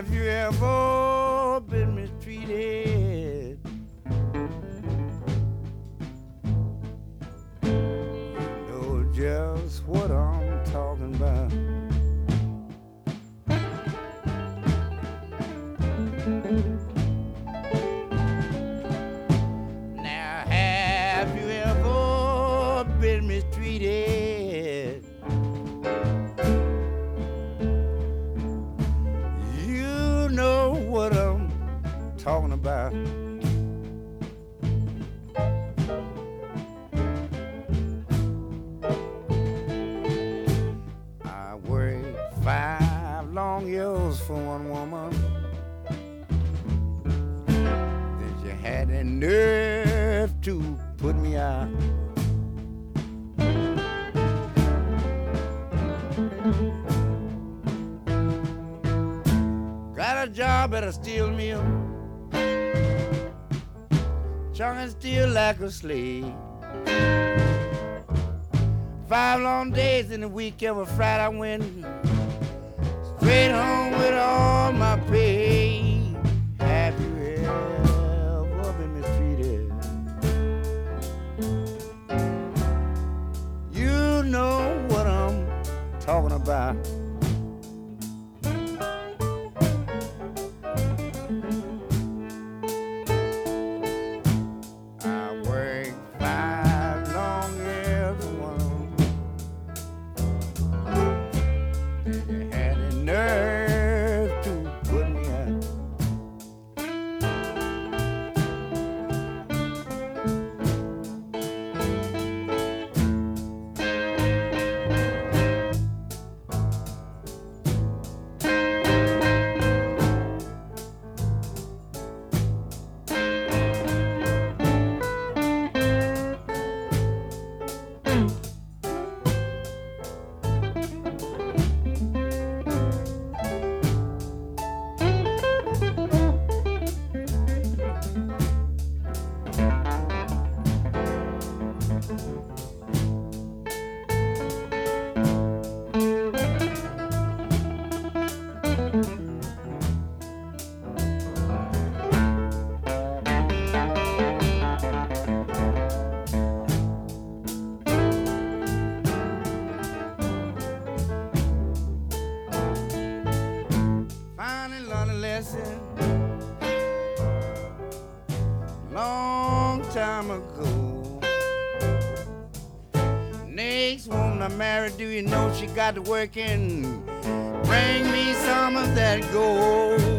Have you ever been mistreated? You know just what I'm talking about. Now, have you ever been mistreated? You know what I'm talking about. I worked 5 long years for one woman. Then she had the nerve to put me out. Got a job at a steel mill, chunking steel like a slave. 5 long days in the week, every Friday I went straight home with all my pay. Have you ever been mistreated? You know what I'm talking about. I worked 5 long years for one. Then you had the nerve to put me out. Finally learned a lesson long time ago. Next woman I married, do you know she got to work and bring me some of that gold?